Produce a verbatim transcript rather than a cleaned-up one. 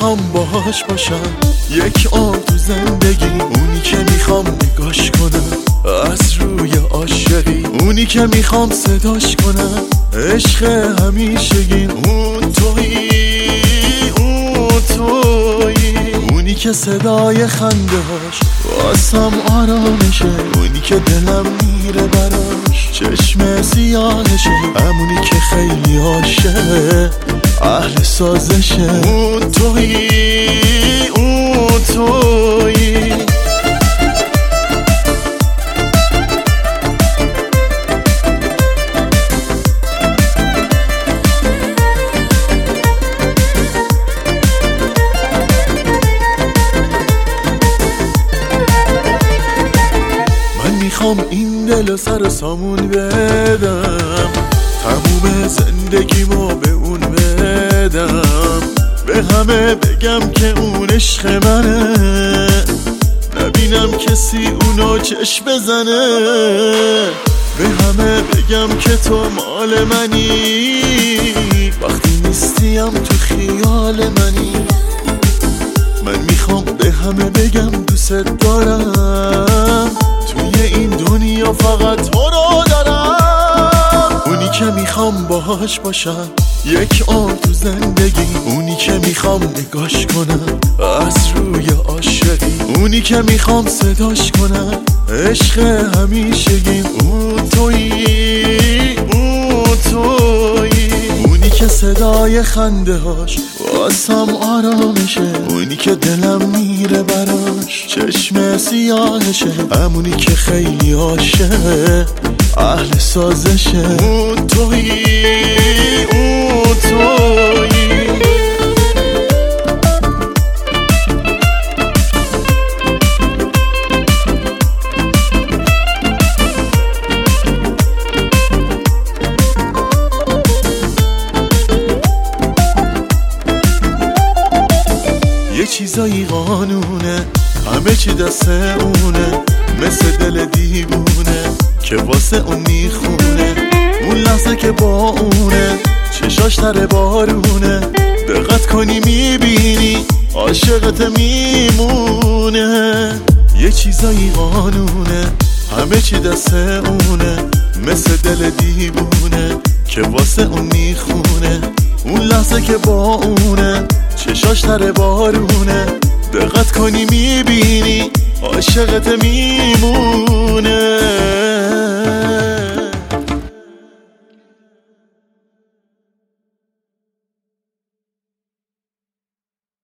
میخوام باهاش باشم، یک آن تو زندگی، اونی که میخوام نگاش کنم از روی عاشقی، اونی که میخوام صداش کنم عشق همیشگی، اون تویی اون تویی، اونی که صدای خنده هاش واسم آرامشه، اونی که دلم میره براش چشم سیاهشه، همونی که خیلی عاشق اهل سازشه، اون تویی اون تویی. میخوام این دل سر سامون بدم، تموم زندگیمو به اون بدم، به همه بگم که اون عشق منه، نبینم کسی اونو چشم بزنه، به همه بگم که تو مال منی، وقتی نیستیم تو خیال منی، من میخوام به همه بگم دوست دارم، توی این دنیا فقط تو رو دارم، اونی که میخوام باهاش باشم، یک آن تو زندگی، اونی که میخوام نگاش کنم از روی عاشقی، اونی که میخوام صداش کنم عشق همیشگی، اون تویی اون تویی، اونی که صدای خنده هاش واسم آرامشه، اونی که دلم میره براش چشم سیاهشه، همونی که خیلی عاشق اهل سازشه، اون تویی اون تویی. یه چیزایی قانونه، همه چی دست اونه، مثل دل دیوونه که واسه اون میخونه، اون لحظه که با اونه چشاش تر بارونه، دقت کنی میبینی عاشقت میمونه، یه چیزایی قانونه، همه چی دست اونه، مثل دل دیوونه که واسه اون میخونه، اون لحظه که با اونه چشاش تر بارونه، دقت کنی میبینی عاشقت میمونه.